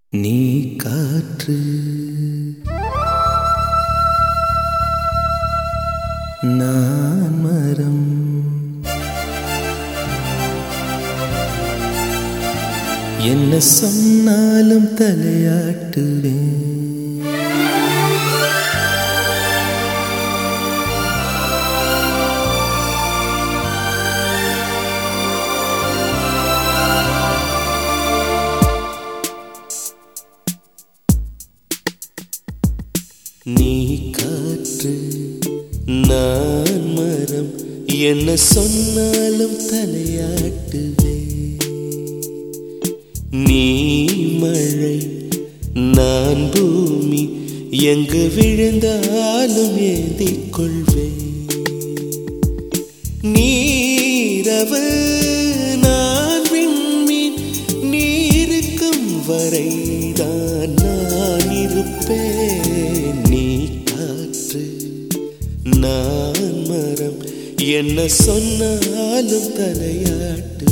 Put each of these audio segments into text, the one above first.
நீ காற்று நான் மரம் என்ன சொன்னாலும் தலையாட்டுவேன். நீ காற்று நான் மரம் என்ன சொன்னாலும் தலையாட்டுவே. நீ மழை நான் பூமி எங்கு விழுந்தாலும் ஏந்திக் கொள்வேன். நீரவு நான் விண்மீன் நீருக்கும் வரைதான் நான் இருப்பேன். நீ காற்று நான் மரம் என்ன சொன்னாலும் தலையாட்டுவே.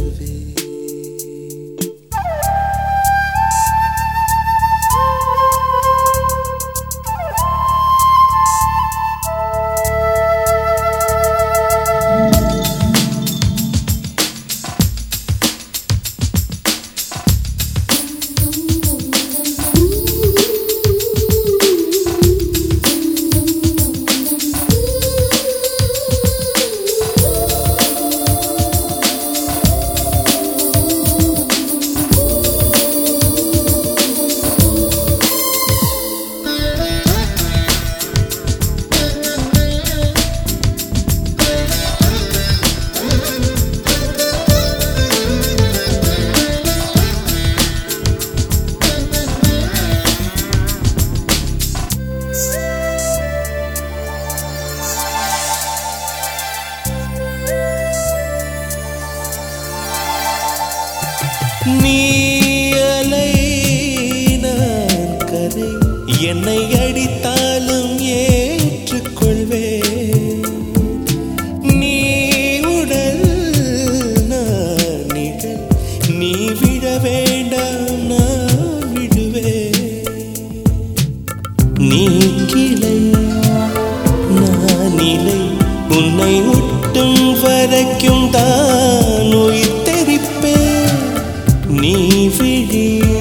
நீ அலை நான் கரை என்னை அடித்தாலும் ஏற்றுக்கொள்வேன். நீ உடல் நான் நிழல் நீ விழ வேண்டாம் நான் விடுவேன். நீ கிளை நான் இலை உன்னை ஒட்டும் வரைக்கும் தான் உயிர் தெரிப்பேன். நீ விழி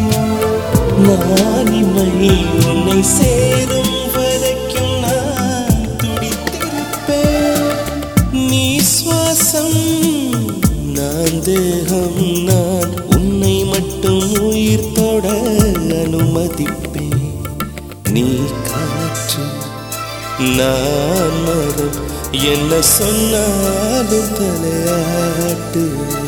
நான் இமை உன்னை சேரும் வரைக்கும் நான் துடித்திருப்பேன். நீ சுவாசம் நான் தேகம் நான் உன்னை மட்டும் உயிர் தொட அனுமதிப்பேன். நீ காற்று நான் மரம் என்ன சொன்னாலும் தலையாட்டு.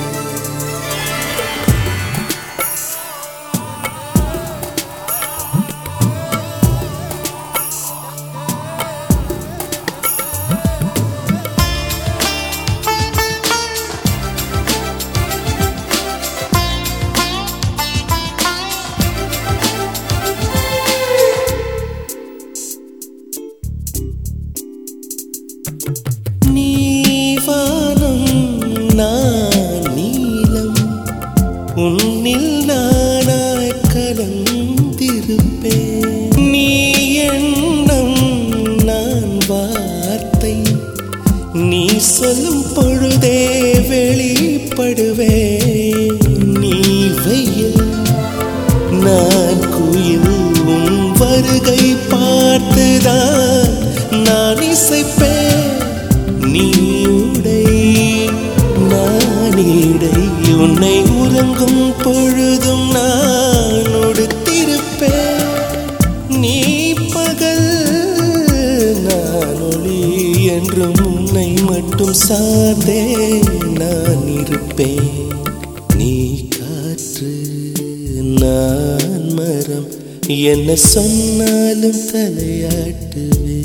நான் நீலம் உன்னில் நானாய் கலந்திருப்பேன். நீ எண்ணம் நான் வார்த்தை நீ சொல்லும் பொழுதே வெளிப்படுவேன். நீ வெயில் நான் குயில் உன் வருகை பார்த்துதான் நான் இசைப்பேன். நீ உடை நான் இடை உன்னை உறங்கும் பொழுதும் நான் உடுத்திருப்பேன். நீ பகல் நான் ஒளி என்றும் உன்னை மட்டும் சார்ந்தே நான் இருப்பேன். நீ காற்று நான் மரம் என்ன சொன்னாலும் தலையாட்டுவே.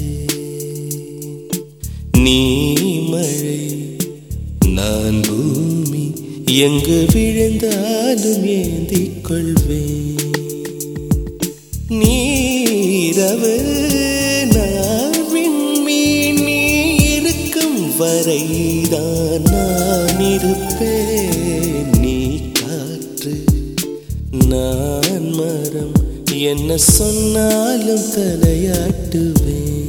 நீ மழை நான் பூமி எங்கு விழுந்தாலும் ஏந்திக் கொள்வேன். நீரவு நான் விண்மீன் நீ இருக்கும் வரைதான் நான் இருப்பேன். நீ காற்று நான் மரம் என்ன சொன்னாலும் தலையாட்டுவேன்.